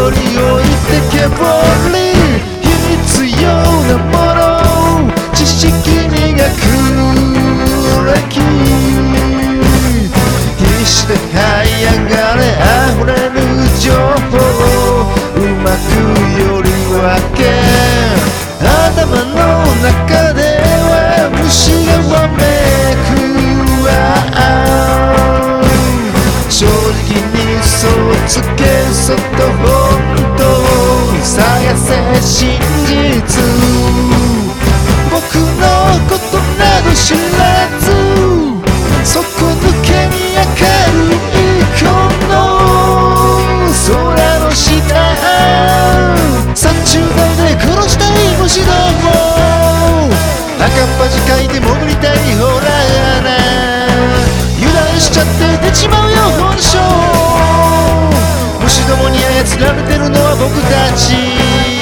より置いてけぼり必要なもの知識磨く歴必死で這い上がれ溢れる情報うまくより分け頭の中では虫がわめくわ正直に嘘をつけそっと本当を探せ真実僕のことなど知らず底抜けに明るいこの空の下30代で殺したい虫ども赤っ恥かいて潜りたいほらな油断しちゃって出ちまうよ本性虫どもに操られてるのは僕たち